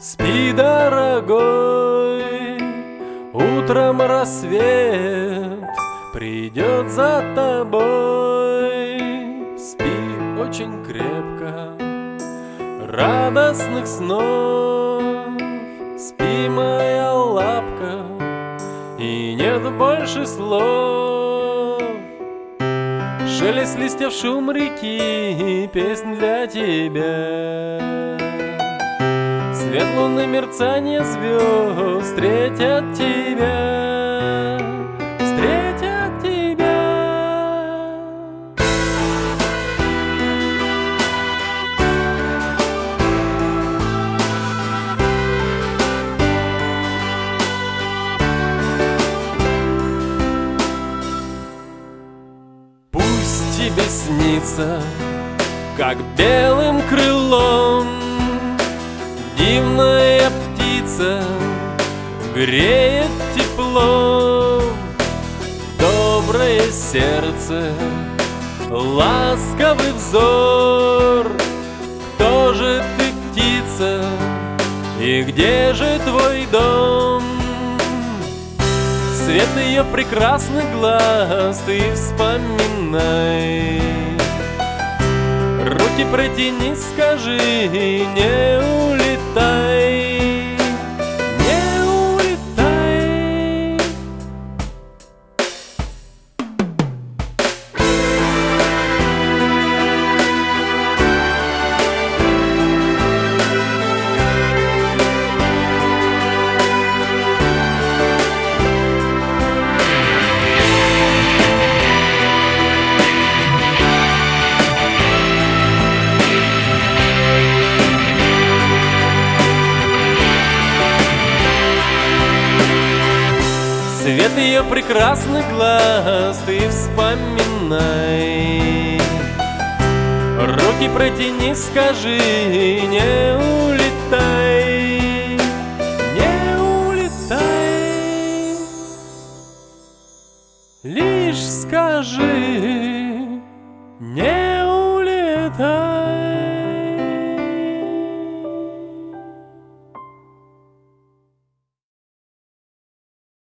Спи, дорогой, утром рассвет придет за тобой. Спи очень крепко, радостных снов. Спи, моя лапка, и нет больше слов. Шелест листьев, шум реки, песнь для тебя. Свет луны, мерцание звезд встретят тебя, встретят тебя. Пусть тебе снится, как белым крылом дивная птица греет тепло. Доброе сердце, ласковый взор. Кто же ты, птица, и где же твой дом? Свет ее прекрасных глаз ты вспоминай. Руки протяни, скажи, не улетай, не улетай. Свет ее прекрасных глаз ты вспоминай. Руки протяни, скажи, не улетай.